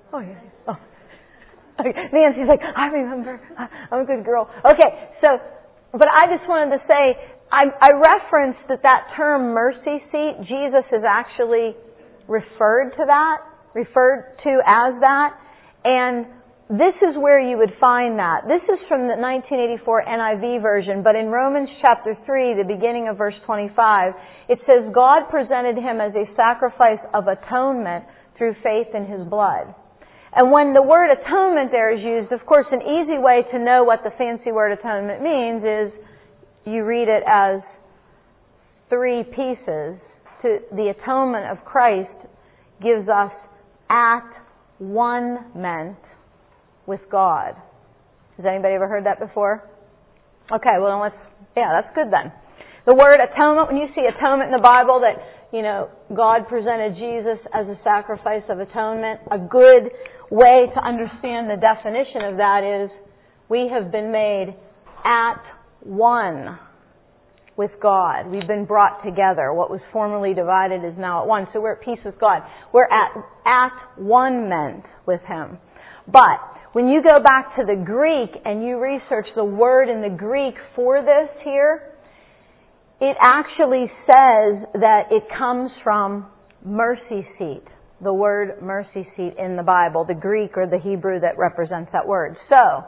Oh, yeah. Oh. Okay. Nancy's like, I remember. I'm a good girl. Okay, so, but I just wanted to say, I referenced that term mercy seat, Jesus is actually referred to as that. And this is where you would find that. This is from the 1984 NIV version, but in Romans chapter 3, the beginning of verse 25, it says, God presented him as a sacrifice of atonement through faith in his blood. And when the word atonement there is used, of course, an easy way to know what the fancy word atonement means is you read it as three pieces. The atonement of Christ gives us at one meant with God. Has anybody ever heard that before? Okay, well, that's good then. The word atonement, when you see atonement in the Bible, that, God presented Jesus as a sacrifice of atonement, a good way to understand the definition of that is we have been made at one with God. We've been brought together. What was formerly divided is now at one. So we're at peace with God. We're at one meant with Him. But when you go back to the Greek and you research the word in the Greek for this here, it actually says that it comes from mercy seat. The word mercy seat in the Bible, the Greek or the Hebrew that represents that word. So,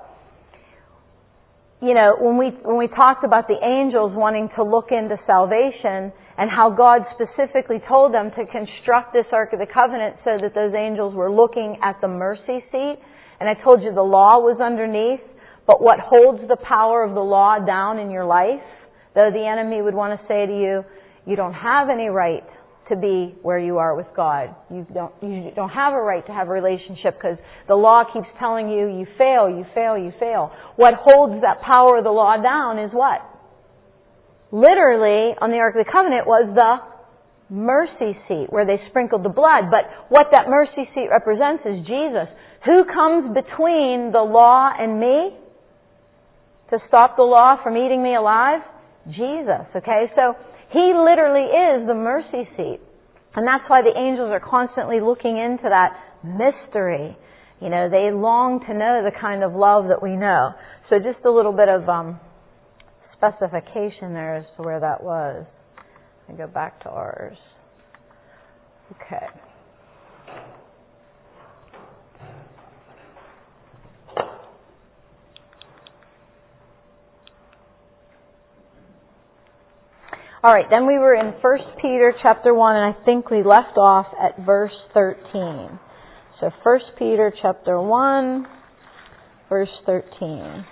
when we talked about the angels wanting to look into salvation and how God specifically told them to construct this Ark of the Covenant so that those angels were looking at the mercy seat, and I told you the law was underneath, but what holds the power of the law down in your life, though the enemy would want to say to you, you don't have any right to be where you are with God. You don't have a right to have a relationship because the law keeps telling you, you fail. What holds that power of the law down is what? Literally, on the Ark of the Covenant was the mercy seat where they sprinkled the blood. But what that mercy seat represents is Jesus. Who comes between the law and me to stop the law from eating me alive? Jesus, okay? So He literally is the mercy seat. And that's why the angels are constantly looking into that mystery. They long to know the kind of love that we know. So just a little bit of specification there as to where that was. I go back to ours. Okay. All right, then we were in 1 Peter chapter 1, and I think we left off at verse 13. So 1 Peter chapter 1, verse 13.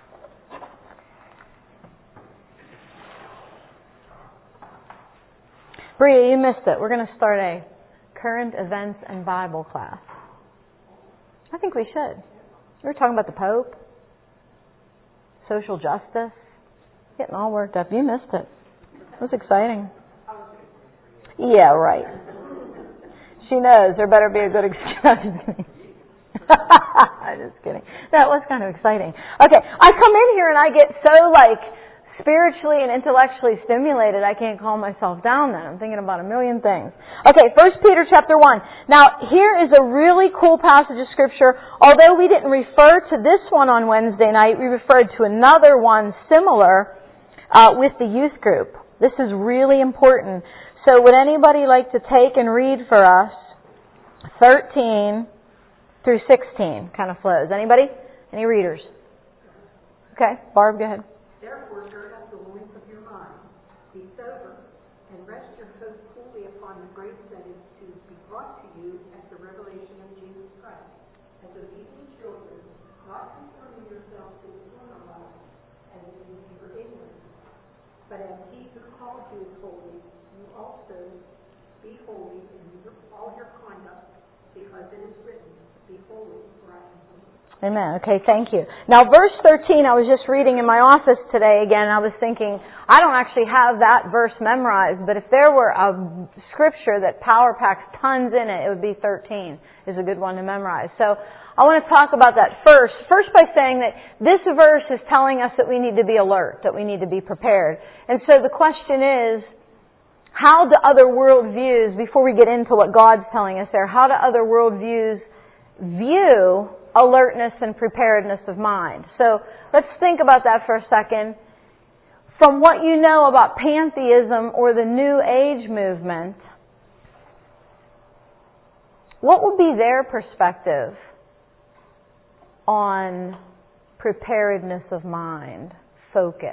Bria, you missed it. We're going to start a current events and Bible class. I think we should. We were talking about the Pope, social justice, getting all worked up. You missed it. It was exciting. Yeah, right. She knows there better be a good excuse. I'm just kidding. That was kind of exciting. Okay, I come in here and I get so spiritually and intellectually stimulated I can't calm myself down then. I'm thinking about a million things. Okay, 1 Peter chapter 1. Now, here is a really cool passage of Scripture. Although we didn't refer to this one on Wednesday night, we referred to another one similar with the youth group. This is really important. So would anybody like to take and read for us 13 through 16? Kind of flows. Anybody? Any readers? Okay. Barb, go ahead. Therefore, gird up the loins of your mind. Be sober, and rest your hope fully upon the grace that is to be brought to you at the revelation of Jesus Christ. As obedient children, not conforming yourselves to the former life, as in you were ignorant. But as He who called you is holy, you also be holy in all your conduct, because it is written, be holy, for I am holy. Amen. Okay, thank you. Now, verse 13, I was just reading in my office today again, and I was thinking, I don't actually have that verse memorized, but if there were a scripture that power packs tons in it, it would be 13 is a good one to memorize. So, I want to talk about that first by saying that this verse is telling us that we need to be alert, that we need to be prepared. And so the question is, how do other worldviews, before we get into what God's telling us there, how do other worldviews view alertness and preparedness of mind. So let's think about that for a second. From what you know about pantheism or the New Age movement, what would be their perspective on preparedness of mind, focus?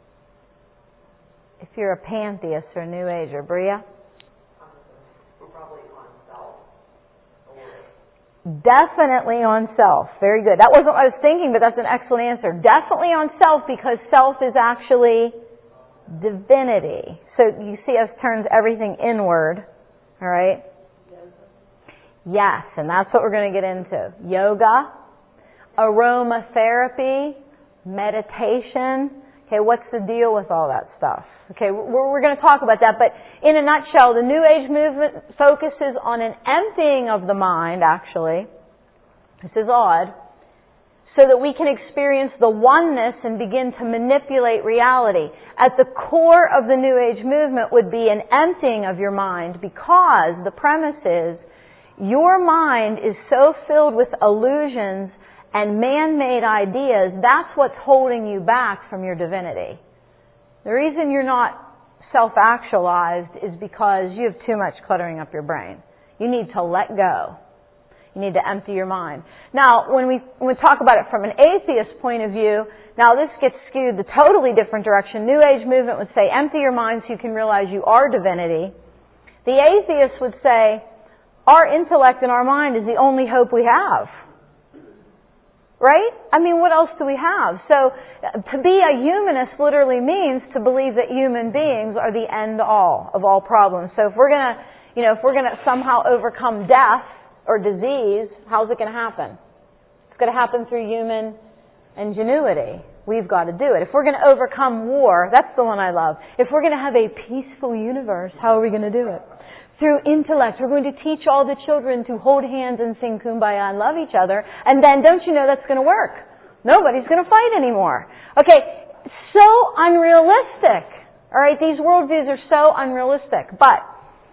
If you're a pantheist or New Ager, Bria? We're probably on self. Definitely on self. Very good. That wasn't what I was thinking, but that's an excellent answer. Definitely on self, because self is actually divinity. So you see us turns everything inward. All right? Yes, and that's what we're going to get into. Yoga, aromatherapy, meditation. Okay, what's the deal with all that stuff? Okay, we're going to talk about that, but in a nutshell, the New Age movement focuses on an emptying of the mind, actually. This is odd. So that we can experience the oneness and begin to manipulate reality. At the core of the New Age movement would be an emptying of your mind, because the premise is your mind is so filled with illusions and man-made ideas, that's what's holding you back from your divinity. The reason you're not self-actualized is because you have too much cluttering up your brain. You need to let go. You need to empty your mind. Now, when we talk about it from an atheist point of view, now this gets skewed the totally different direction. New Age movement would say, empty your mind so you can realize you are divinity. The atheist would say, our intellect and our mind is the only hope we have. Right? I mean, what else do we have? So, to be a humanist literally means to believe that human beings are the end all of all problems. So if we're gonna somehow overcome death or disease, how's it gonna happen? It's gonna happen through human ingenuity. We've got to do it. If we're gonna overcome war, that's the one I love. If we're gonna have a peaceful universe, how are we gonna do it? Through intellect. We're going to teach all the children to hold hands and sing Kumbaya and love each other. And then, don't you know that's going to work? Nobody's going to fight anymore. Okay, so unrealistic. All right, these worldviews are so unrealistic. But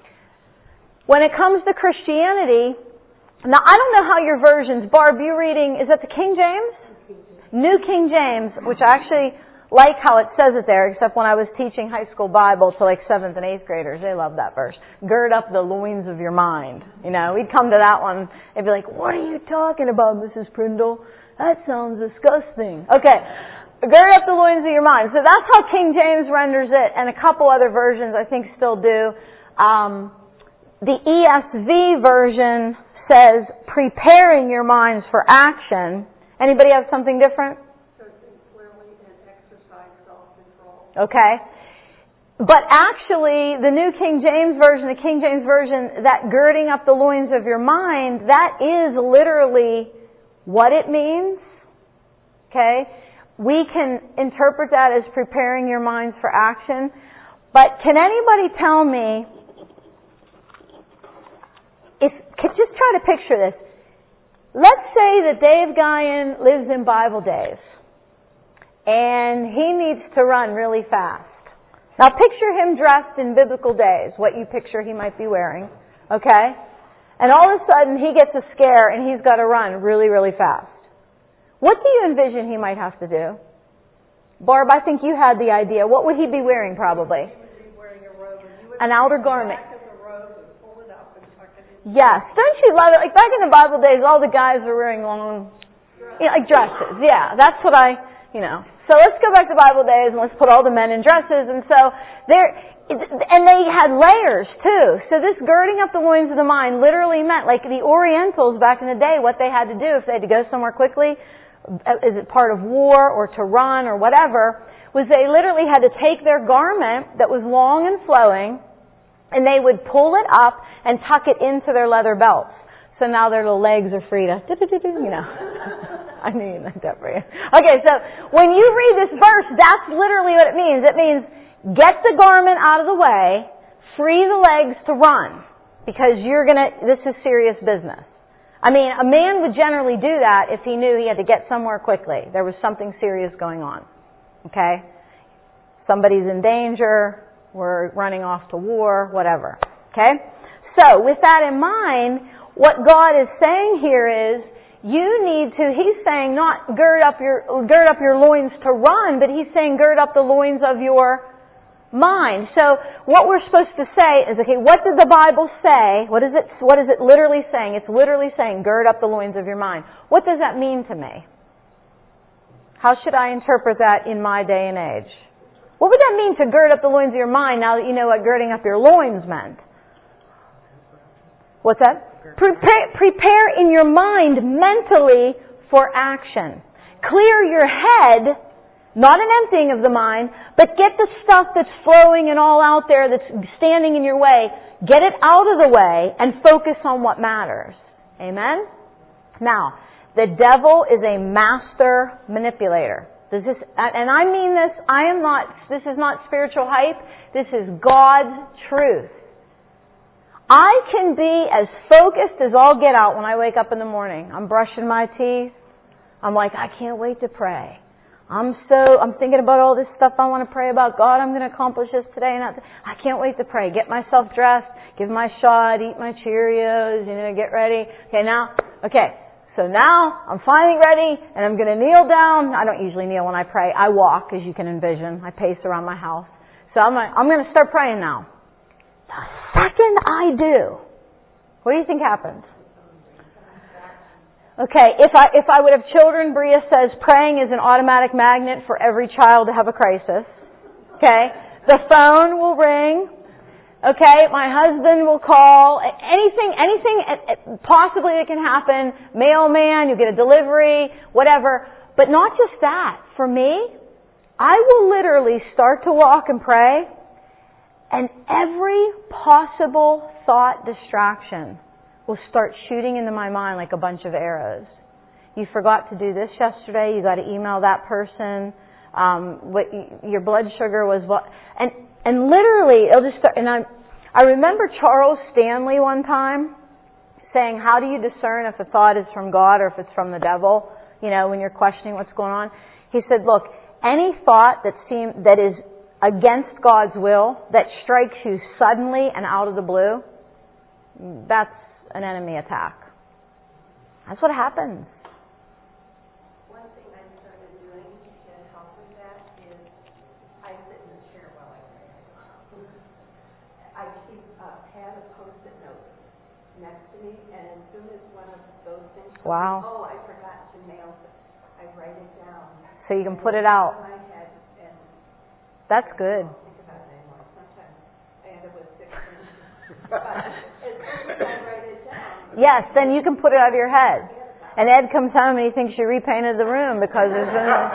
when it comes to Christianity, now I don't know how your versions, Barb, you're reading, is that the King James? New King James, which I actually like how it says it there, except when I was teaching high school Bible to like 7th and 8th graders, they love that verse. Gird up the loins of your mind. You know, we'd come to that one, they'd be like, what are you talking about, Mrs. Prindle? That sounds disgusting. Okay, gird up the loins of your mind. So that's how King James renders it, and a couple other versions I think still do. The ESV version says, preparing your minds for action. Anybody have something different? Okay? But actually, the New King James Version, the King James Version, that girding up the loins of your mind, that is literally what it means. Okay? We can interpret that as preparing your minds for action. But can anybody tell me, just try to picture this. Let's say that Dave Guyon lives in Bible days. And he needs to run really fast. Now picture him dressed in biblical days, what you picture he might be wearing, okay? And all of a sudden he gets a scare and he's got to run really, really fast. What do you envision he might have to do? Barb, I think you had the idea. What would he be wearing probably? He would be wearing a robe. An outer garment. Back of the robe and pull it up and tuck it in. Yes. Don't you love it? Like back in the Bible days, all the guys were wearing long, like dresses. Yeah, that's what So let's go back to Bible days and let's put all the men in dresses. And so and they had layers too. So this girding up the loins of the mind literally meant, like the Orientals back in the day, what they had to do if they had to go somewhere quickly, is it part of war or to run or whatever, was they literally had to take their garment that was long and flowing and they would pull it up and tuck it into their leather belts. So now their little legs are free to, I knew you meant that for you. Okay, so when you read this verse, that's literally what it means. It means get the garment out of the way, free the legs to run, because this is serious business. I mean, a man would generally do that if he knew he had to get somewhere quickly. There was something serious going on. Okay? Somebody's in danger, we're running off to war, whatever. Okay? So, with that in mind, what God is saying here is, you need to, He's saying not gird up your loins to run, but He's saying gird up the loins of your mind. So what we're supposed to say is, okay, what did the Bible say? What is it literally saying? It's literally saying gird up the loins of your mind. What does that mean to me? How should I interpret that in my day and age? What would that mean to gird up the loins of your mind now that you know what girding up your loins meant? What's that? Prepare in your mind mentally for action. Clear your head, not an emptying of the mind, but get the stuff that's flowing and all out there that's standing in your way, get it out of the way and focus on what matters. Amen? Now, the devil is a master manipulator. And I mean this, this is not spiritual hype, this is God's truth. I can be as focused as all get out when I wake up in the morning. I'm brushing my teeth. I'm like, I can't wait to pray. I'm thinking about all this stuff I want to pray about. God, I'm going to accomplish this today. I can't wait to pray. Get myself dressed, give my shot, eat my Cheerios, get ready. So now I'm finally ready and I'm going to kneel down. I don't usually kneel when I pray. I walk, as you can envision. I pace around my house. So I'm going to start praying now. The second I do, what do you think happens? Okay, if I would have children, Bria says praying is an automatic magnet for every child to have a crisis. Okay, the phone will ring. Okay, my husband will call. Anything possibly that can happen. Mailman, you get a delivery, whatever. But not just that. For me, I will literally start to walk and pray, and every possible thought distraction will start shooting into my mind like a bunch of arrows. You forgot to do this yesterday. You got to email that person. Your blood sugar was and literally it'll just start. And I remember Charles Stanley one time saying, "How do you discern if a thought is from God or if it's from the devil? When you're questioning what's going on." He said, "Look, any thought that is against God's will, that strikes you suddenly and out of the blue, that's an enemy attack." That's what happens. One thing I started doing to help with that is I sit in the chair while I pray. I keep a pad of Post-it notes next to me, and as soon as one of those things comes, wow. I forgot to mail it, I write it down. So you can put it out. That's good. I don't think about it anymore. Sometimes I end up with 6 things. But as soon as I write it down. Yes, then you can put it out of your head. And Ed comes home and he thinks you repainted the room because there's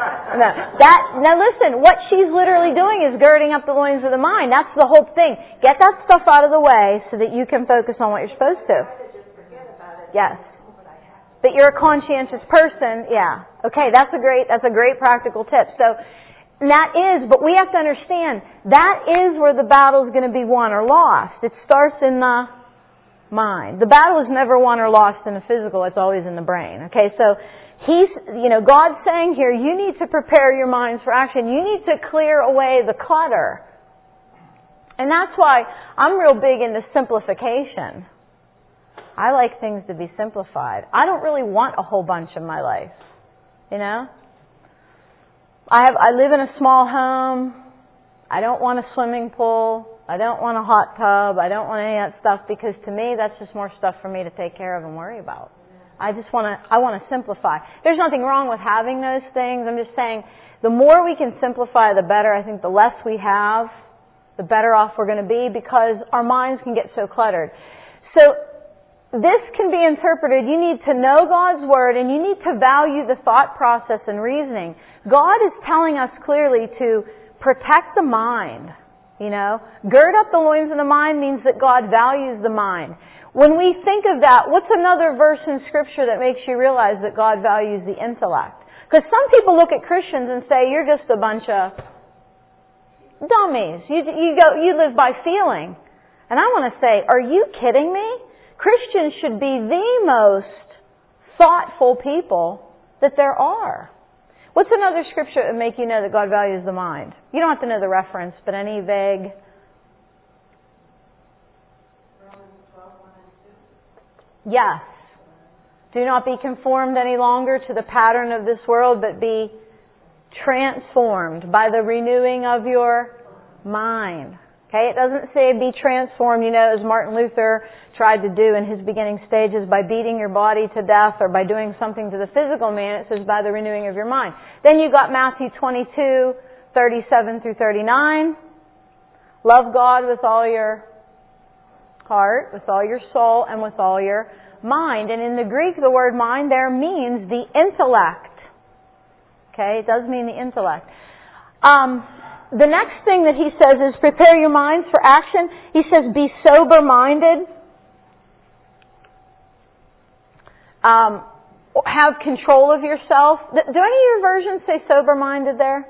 now listen, what she's literally doing is girding up the loins of the mind. That's the whole thing. Get that stuff out of the way so that you can focus on what you're supposed to. Yes. But you're a conscientious person, yeah. Okay, that's a great practical tip. So but we have to understand, that is where the battle is going to be won or lost. It starts in the mind. The battle is never won or lost in the physical, it's always in the brain. Okay, so God's saying here, you need to prepare your minds for action. You need to clear away the clutter. And that's why I'm real big into simplification. I like things to be simplified. I don't really want a whole bunch in my life. I live in a small home. I don't want a swimming pool. I don't want a hot tub. I don't want any of that stuff because to me that's just more stuff for me to take care of and worry about. I want to simplify. There's nothing wrong with having those things. I'm just saying the more we can simplify the better. I think the less we have, the better off we're going to be because our minds can get so cluttered. So this can be interpreted, you need to know God's Word and you need to value the thought process and reasoning. God is telling us clearly to protect the mind. Gird up the loins of the mind means that God values the mind. When we think of that, what's another verse in Scripture that makes you realize that God values the intellect? Because some people look at Christians and say, you're just a bunch of dummies. You live by feeling. And I want to say, are you kidding me? Christians should be the most thoughtful people that there are. What's another scripture that make you know that God values the mind? You don't have to know the reference, but any vague. Romans 12:1 and 2. Yes. Do not be conformed any longer to the pattern of this world, but be transformed by the renewing of your mind. Okay, it doesn't say be transformed, as Martin Luther tried to do in his beginning stages by beating your body to death or by doing something to the physical man. It says by the renewing of your mind. Then you got Matthew 22, 37 through 39. Love God with all your heart, with all your soul, and with all your mind. And in the Greek, the word mind there means the intellect. Okay, it does mean the intellect. The next thing that he says is prepare your minds for action. He says be sober-minded. Have control of yourself. Do any of your versions say sober-minded there?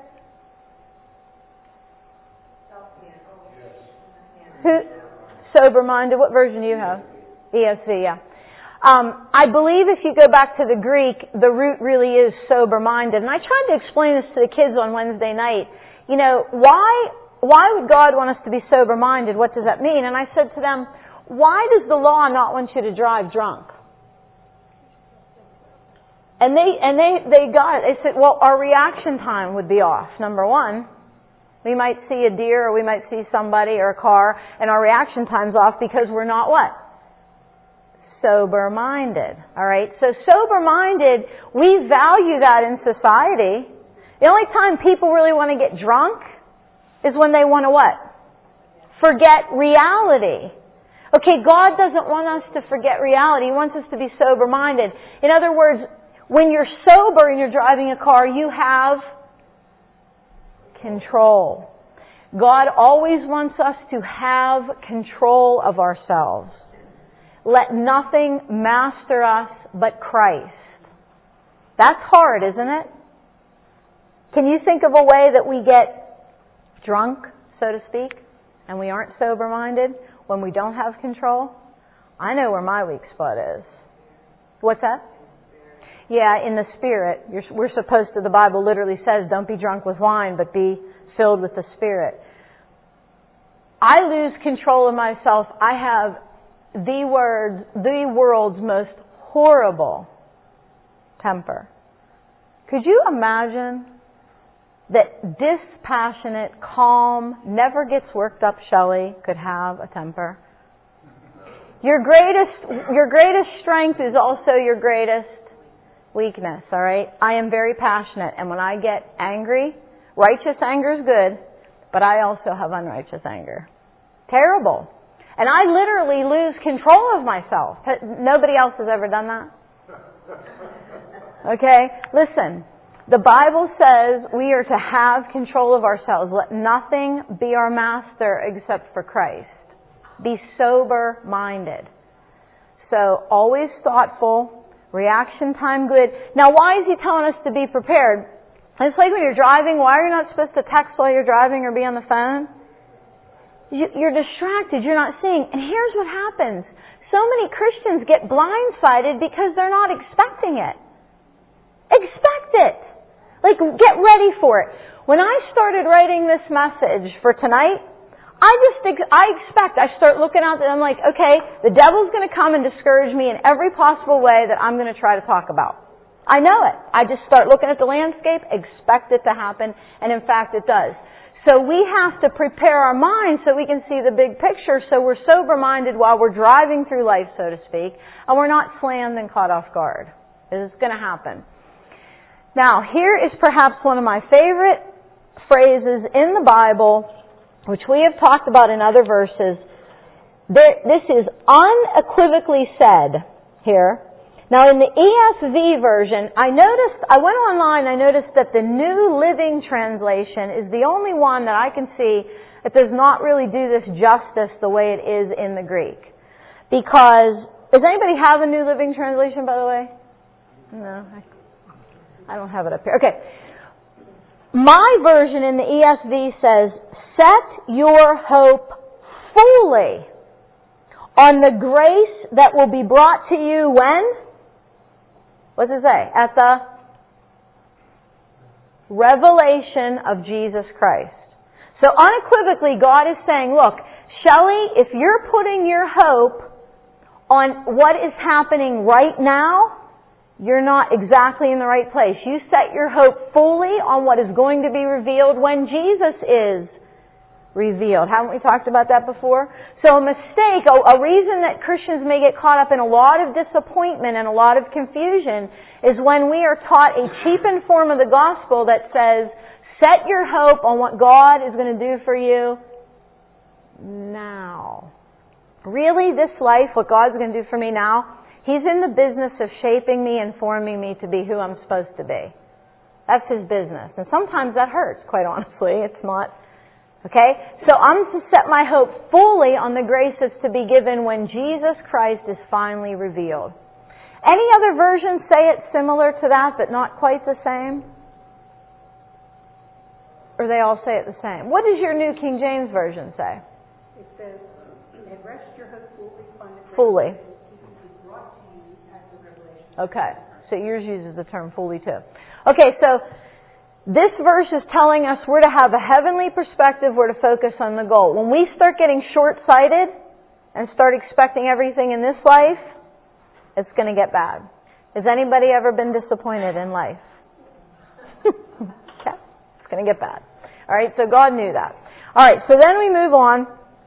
Who? Sober-minded. What version do you have? ESV, yeah. I believe if you go back to the Greek, the root really is sober-minded. And I tried to explain this to the kids on Wednesday night. Why would God want us to be sober-minded? What does that mean? And I said to them, why does the law not want you to drive drunk? And they got it. They said, well, our reaction time would be off. Number one, we might see a deer or we might see somebody or a car and our reaction time's off because we're not what? Sober-minded. Alright? So sober-minded, we value that in society. The only time people really want to get drunk is when they want to what? Forget reality. Okay, God doesn't want us to forget reality. He wants us to be sober-minded. In other words, when you're sober and you're driving a car, you have control. God always wants us to have control of ourselves. Let nothing master us but Christ. That's hard, isn't it? Can you think of a way that we get drunk, so to speak, and we aren't sober-minded when we don't have control? I know where my weak spot is. What's that? Yeah, in the Spirit. We're supposed to, the Bible literally says, don't be drunk with wine, but be filled with the Spirit. I lose control of myself. I have the world's most horrible temper. Could you imagine that dispassionate, calm, never gets worked up Shelley could have a temper? Your greatest strength is also your greatest weakness, alright? I am very passionate, and when I get angry, righteous anger is good, but I also have unrighteous anger. Terrible. And I literally lose control of myself. Nobody else has ever done that? Okay? Listen. The Bible says we are to have control of ourselves. Let nothing be our master except for Christ. Be sober-minded. So, always thoughtful. Reaction time good. Now, why is he telling us to be prepared? It's like when you're driving, why are you not supposed to text while you're driving or be on the phone? You're distracted. You're not seeing. And here's what happens. So many Christians get blindsided because they're not expecting it. Expect it. Like, get ready for it. When I started writing this message for tonight, I start looking out and I'm like, okay, the devil's going to come and discourage me in every possible way that I'm going to try to talk about. I know it. I just start looking at the landscape, expect it to happen, and in fact it does. So we have to prepare our minds so we can see the big picture, so we're sober-minded while we're driving through life, so to speak, and we're not slammed and caught off guard. It's going to happen. Now, here is perhaps one of my favorite phrases in the Bible, which we have talked about in other verses. This is unequivocally said here. Now, in the ESV version, I went online, I noticed that the New Living Translation is the only one that I can see that does not really do this justice the way it is in the Greek. Because, does anybody have a New Living Translation, by the way? No, I don't have it up here. Okay. My version in the ESV says, set your hope fully on the grace that will be brought to you when? What does it say? At the revelation of Jesus Christ. So unequivocally, God is saying, look, Shelley, if you're putting your hope on what is happening right now, you're not exactly in the right place. You set your hope fully on what is going to be revealed when Jesus is revealed. Haven't we talked about that before? So a mistake, a reason that Christians may get caught up in a lot of disappointment and a lot of confusion is when we are taught a cheapened form of the gospel that says, set your hope on what God is going to do for you now. Really, this life, what God's going to do for me now, He's in the business of shaping me and forming me to be who I'm supposed to be. That's His business. And sometimes that hurts, quite honestly. It's not. Okay? So I'm to set my hope fully on the grace that's to be given when Jesus Christ is finally revealed. Any other versions say it similar to that, but not quite the same? Or they all say it the same? What does your New King James Version say? It says, and rest your hope fully upon the grace Fully. that is to be brought to you at the revelation. Okay. So yours uses the term fully too. Okay, so this verse is telling us we're to have a heavenly perspective, we're to focus on the goal. When we start getting short-sighted and start expecting everything in this life, it's going to get bad. Has anybody ever been disappointed in life? Okay. It's going to get bad. Alright, so God knew that. Alright, so then we move on.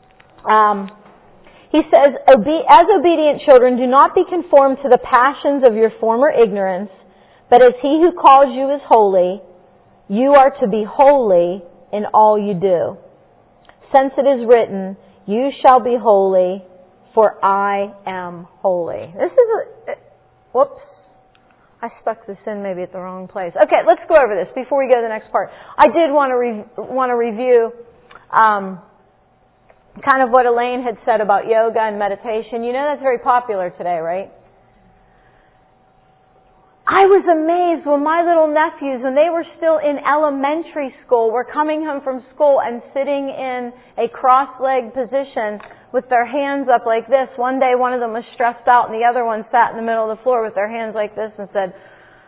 He says, as obedient children, do not be conformed to the passions of your former ignorance, but as He who calls you is holy, you are to be holy in all you do. Since it is written, you shall be holy, for I am holy. This is whoops. I stuck this in maybe at the wrong place. Okay, let's go over this before we go to the next part. I did want to review kind of what Elaine had said about yoga and meditation. You know that's very popular today, right? I was amazed when my little nephews, when they were still in elementary school, were coming home from school and sitting in a cross-legged position with their hands up like this. One day one of them was stressed out and the other one sat in the middle of the floor with their hands like this and said,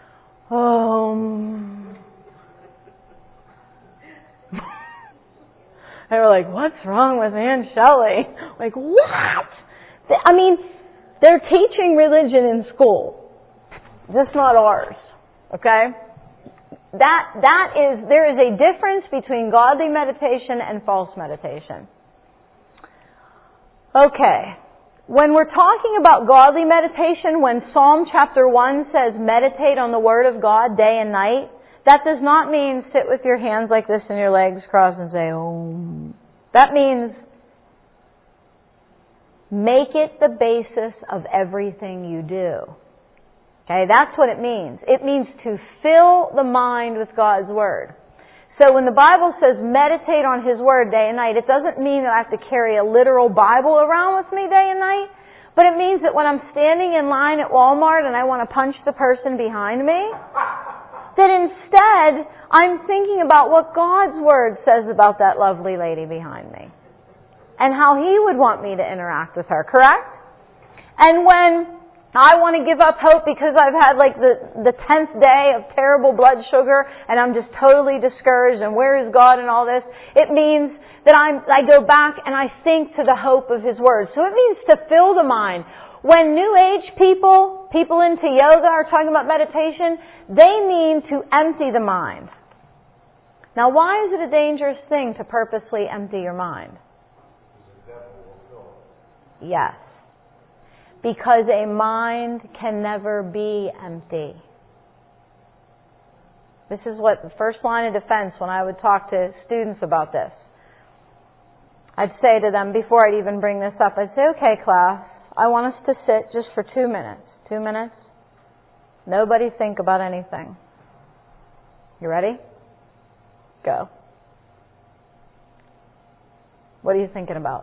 They were like, what's wrong with Aunt Shelley? Like, what? I mean, they're teaching religion in school. Just not ours. Okay? There is a difference between godly meditation and false meditation. Okay. When we're talking about godly meditation, when Psalm chapter 1 says meditate on the Word of God day and night, that does not mean sit with your hands like this and your legs crossed and say, Om. That means make it the basis of everything you do. Okay, that's what it means. It means to fill the mind with God's Word. So when the Bible says meditate on His Word day and night, it doesn't mean that I have to carry a literal Bible around with me day and night, but it means that when I'm standing in line at Walmart and I want to punch the person behind me, that instead I'm thinking about what God's Word says about that lovely lady behind me and how He would want me to interact with her, correct? And when I want to give up hope because I've had like the 10th day of terrible blood sugar and I'm just totally discouraged and where is God and all this. It means that I go back and I think to the hope of His Word. So it means to fill the mind. When New Age people into yoga are talking about meditation, they mean to empty the mind. Now why is it a dangerous thing to purposely empty your mind? Yes. Because a mind can never be empty. This is what the first line of defense when I would talk to students about this. I'd say to them, before I'd even bring this up, I'd say, okay class, I want us to sit just for 2 minutes. 2 minutes. Nobody think about anything. You ready? Go. What are you thinking about?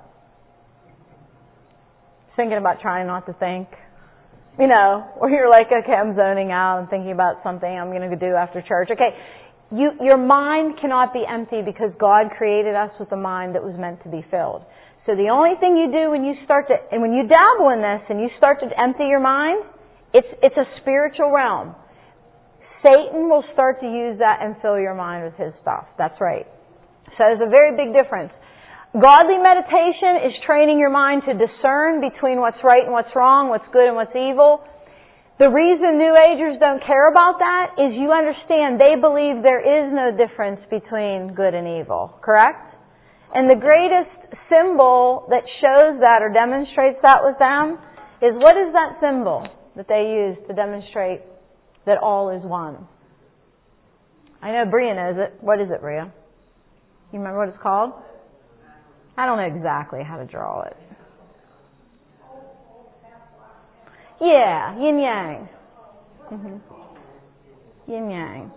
Thinking about trying not to think, or you're like, okay, I'm zoning out and thinking about something I'm going to do after church. Okay, your mind cannot be empty because God created us with a mind that was meant to be filled. So the only thing you do when you dabble in this and you start to empty your mind, it's a spiritual realm. Satan will start to use that and fill your mind with his stuff. That's right. So there's a very big difference. Godly meditation is training your mind to discern between what's right and what's wrong, what's good and what's evil. The reason New Agers don't care about that is you understand they believe there is no difference between good and evil. Correct? And the greatest symbol that shows that or demonstrates that with them is, what is that symbol that they use to demonstrate that all is one? I know Bria knows it. What is it, Bria? You remember what it's called? I don't know exactly how to draw it. Yeah, yin yang. Yin yang.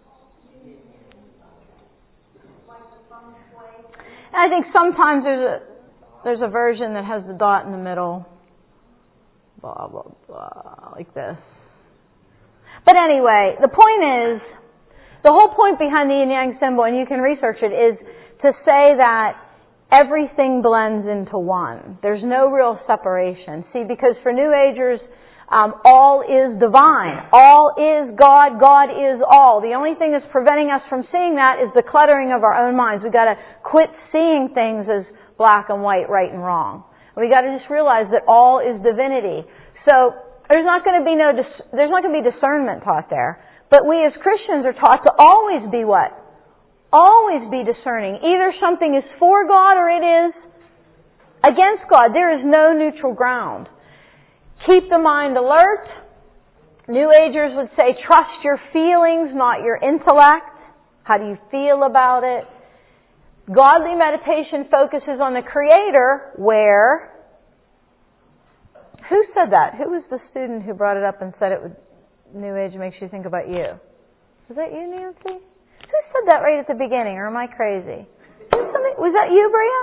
And I think sometimes there's a version that has the dot in the middle. Blah, blah, blah, like this. But anyway, the point is, the whole point behind the yin yang symbol, and you can research it, is to say that everything blends into one. There's no real separation. See, because for New Agers, all is divine. All is God. God is all. The only thing that's preventing us from seeing that is the cluttering of our own minds. We've got to quit seeing things as black and white, right and wrong. We've got to just realize that all is divinity. So there's not going to be discernment taught there. But we as Christians are taught to always be what? Always be discerning. Either something is for God or it is against God. There is no neutral ground. Keep the mind alert. New Agers would say, trust your feelings, not your intellect. How do you feel about it? Godly meditation focuses on the Creator, where... Who said that? Who was the student who brought it up and said it would... New Age makes you think about you? Was that you, Nancy? Who said that right at the beginning, or am I crazy? Was that you, Bria?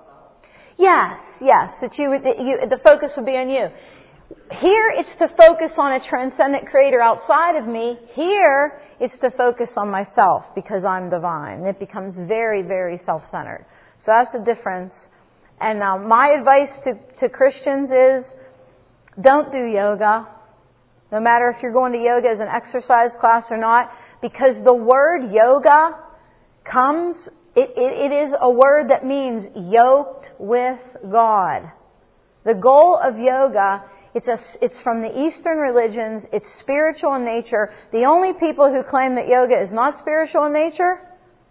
Yes. That the focus would be on you. Here, it's to focus on a transcendent Creator outside of me. Here, it's to focus on myself because I'm divine. It becomes very, very self-centered. So that's the difference. And my advice to Christians is, don't do yoga. No matter if you're going to yoga as an exercise class or not. Because the word yoga comes, it is a word that means yoked with God. The goal of yoga, it's from the Eastern religions, it's spiritual in nature. The only people who claim that yoga is not spiritual in nature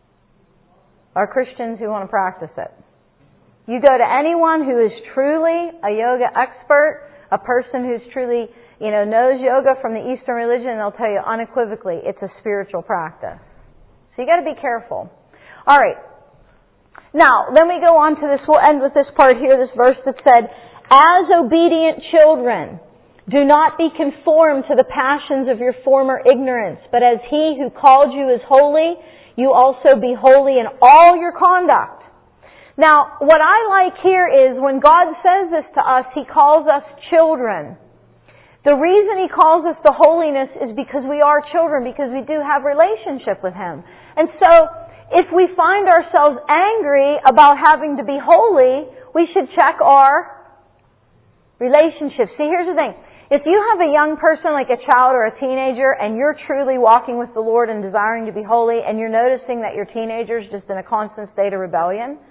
are Christians who want to practice it. You go to anyone who is truly a yoga expert, a person who's truly knows yoga from the Eastern religion, and they'll tell you unequivocally it's a spiritual practice. So you got to be careful. All right. Now, then we go on to this. We'll end with this part here, this verse that said, "As obedient children, do not be conformed to the passions of your former ignorance, but as He who called you is holy, you also be holy in all your conduct." Now, what I like here is when God says this to us, He calls us children. The reason He calls us to holiness is because we are children, because we do have relationship with Him. And so, if we find ourselves angry about having to be holy, we should check our relationship. See, here's the thing. If you have a young person, like a child or a teenager, and you're truly walking with the Lord and desiring to be holy, and you're noticing that your teenager's just in a constant state of rebellion,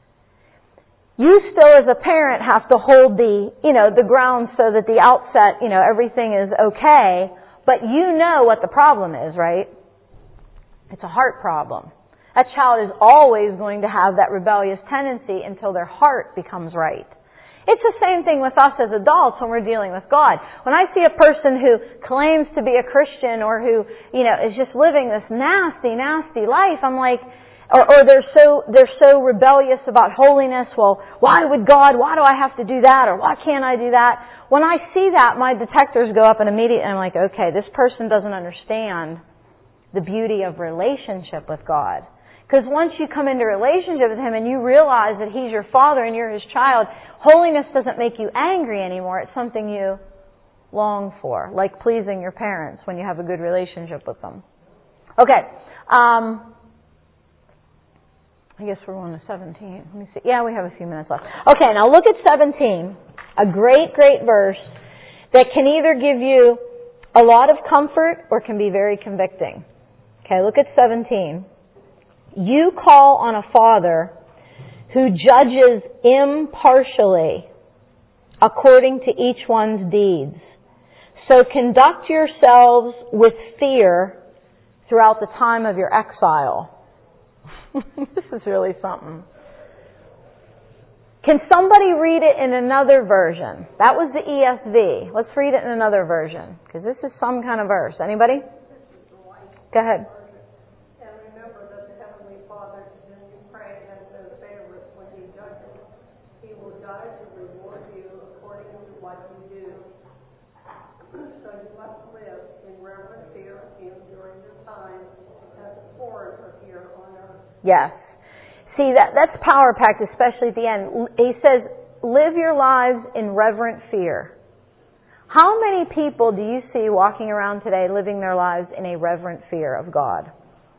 you still as a parent have to hold the ground so that the outset, everything is okay, but you know what the problem is, right? It's a heart problem. That child is always going to have that rebellious tendency until their heart becomes right. It's the same thing with us as adults when we're dealing with God. When I see a person who claims to be a Christian or who, is just living this nasty, nasty life, I'm like, or they're so rebellious about holiness. Well, why do I have to do that? Or why can't I do that? When I see that, my detectors go up and immediately I'm like, okay, this person doesn't understand the beauty of relationship with God. Because once you come into relationship with Him and you realize that He's your Father and you're His child, holiness doesn't make you angry anymore. It's something you long for, like pleasing your parents when you have a good relationship with them. Okay. I guess we're on to 17. Let me see. Yeah, we have a few minutes left. Okay, now look at 17. A great, great verse that can either give you a lot of comfort or can be very convicting. Okay, look at 17. "You call on a Father who judges impartially according to each one's deeds. So conduct yourselves with fear throughout the time of your exile. This is really something. Can somebody read it in another version? That was the ESV. Let's read it in another version, because this is some kind of verse. Anybody? Go ahead. And remember that the Heavenly Father, to whom you pray and no favorites when He judges, He will judge and reward you according to what you do. So you must live in reverent fear of Him during your time as a foreigner here on earth. Yes. See, that's power-packed, especially at the end. He says, live your lives in reverent fear. How many people do you see walking around today living their lives in a reverent fear of God?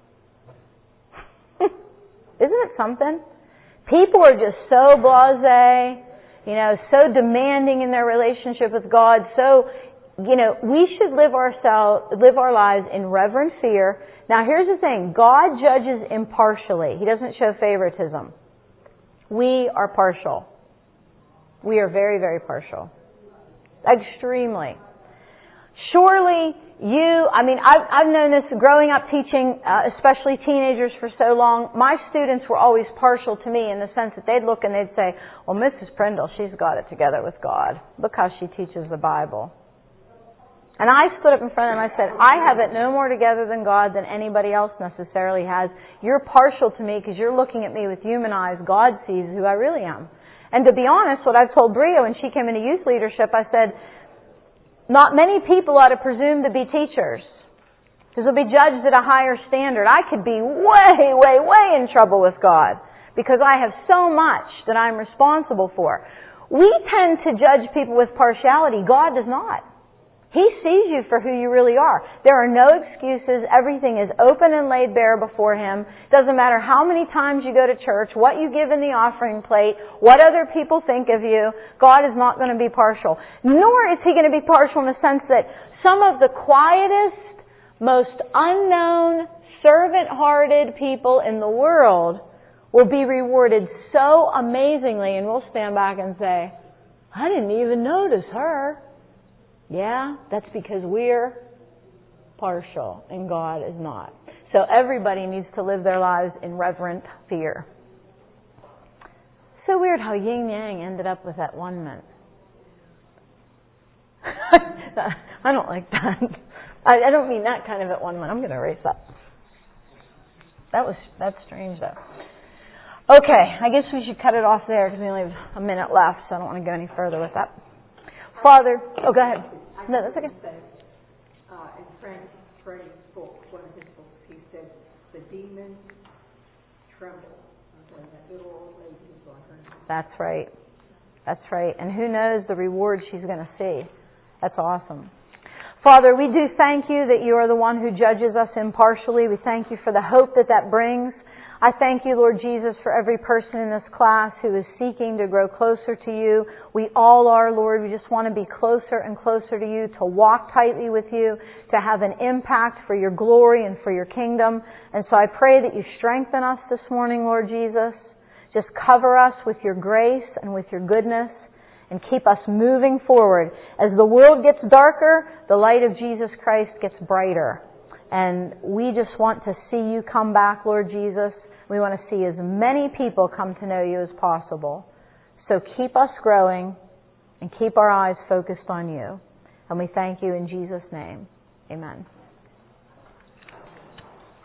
Isn't it something? People are just so blasé, so demanding in their relationship with God. So, we should live our lives in reverent fear. Now, here's the thing. God judges impartially. He doesn't show favoritism. We are partial. We are very, very partial. Extremely. Surely I've known this growing up teaching, especially teenagers for so long. My students were always partial to me in the sense that they'd look and they'd say, well, Mrs. Prindle, she's got it together with God. Look how she teaches the Bible. And I stood up in front of them and I said, I have it no more together than God than anybody else necessarily has. You're partial to me because you're looking at me with human eyes. God sees who I really am. And to be honest, what I've told Bria when she came into youth leadership, I said, not many people ought to presume to be teachers because they'll be judged at a higher standard. I could be way, way, way in trouble with God because I have so much that I'm responsible for. We tend to judge people with partiality. God does not. He sees you for who you really are. There are no excuses. Everything is open and laid bare before Him. Doesn't matter how many times you go to church, what you give in the offering plate, what other people think of you. God is not going to be partial. Nor is He going to be partial in the sense that some of the quietest, most unknown, servant-hearted people in the world will be rewarded so amazingly, and we'll stand back and say, I didn't even notice her. Yeah, that's because we're partial and God is not. So everybody needs to live their lives in reverent fear. So weird how yin yang ended up with that one man. I don't like that. I don't mean that kind of at one man. I'm going to erase that. That's strange though. Okay, I guess we should cut it off there because we only have a minute left, so I don't want to go any further with that. Father, go ahead. No, that's okay. In Freddie's book, one of his books, he said, the demons tremble. Okay, that little old lady who's on her knees. That's right. That's right. And who knows the reward she's going to see. That's awesome. Father, we do thank you that you are the one who judges us impartially. We thank you for the hope that brings. I thank you, Lord Jesus, for every person in this class who is seeking to grow closer to you. We all are, Lord. We just want to be closer and closer to you, to walk tightly with you, to have an impact for your glory and for your kingdom. And so I pray that you strengthen us this morning, Lord Jesus. Just cover us with your grace and with your goodness and keep us moving forward. As the world gets darker, the light of Jesus Christ gets brighter. And we just want to see you come back, Lord Jesus. We want to see as many people come to know you as possible. So keep us growing and keep our eyes focused on you. And we thank you in Jesus' name. Amen.